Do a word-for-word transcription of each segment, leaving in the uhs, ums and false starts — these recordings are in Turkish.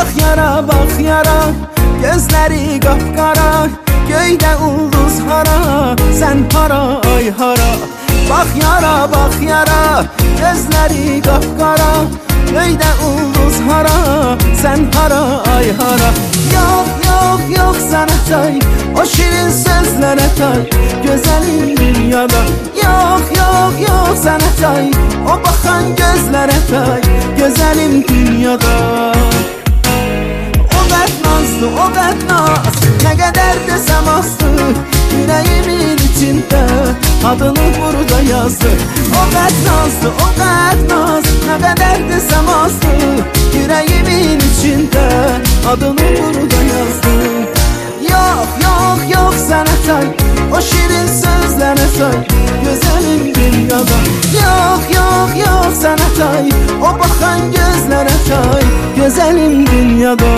Bak yara bak yara, gözleri kapkara, göyde ulduz hara, sen hara ay hara. Bak yara bak yara, gözleri kapkara, göyde ulduz hara, sen hara ay hara. Yok yok yok sana tay, o şirin sözlere tay, güzelim dünyada. Yok yok yok sana tay, o bakan gözlere tay, güzelim dünyada. O qət nazlı, o qət naz, nə qədər desəm azdır, yüreğimin içində adını burada yazdı. O qət nazlı, o qət naz, nə qədər desəm azdır, yüreğimin içində adını burada yazdı. Yok yok yok sana tay, o şirin sözlere say, güzelim dünyada. Yok yok yok sana tay, o bakan gözlere tay, güzelim dünyada.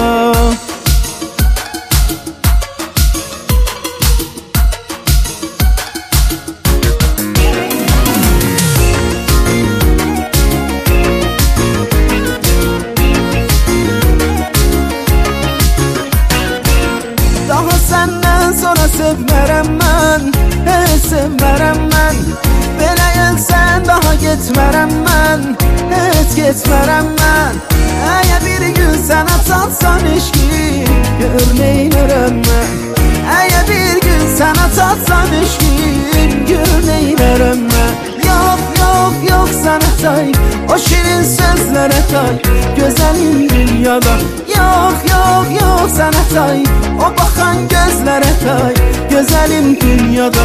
Daha senden sonra sevmərəm mən, heç sevmərəm mən. Belə gəlsən daha getmərəm mən, heç getmərəm mən. Əgər bir gün sənə çatsam eşki, gör neynərəm mən. Əgər bir gün sənə çatsam eşki, gör neynərəm mən. Yok yok yok sana tay, o şirin sözlere tay, güzelim dünyada. Yok yok yok sana tay, o bakan gözlere tay, güzelim dünyada.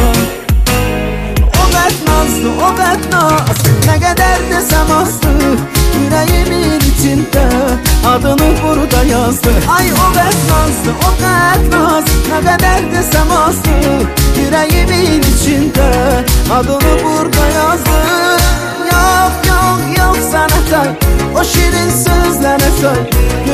O qət nazlı, o qət naz, nə qədər desəm azdır, yüreğimin içində adını burada yazdı. Ay o qət nazlı, o qət naz, nə qədər desəm azdır, yüreğimin içində adını burada yazdı. Yok yok yok sana tay, o şirin sözlere say,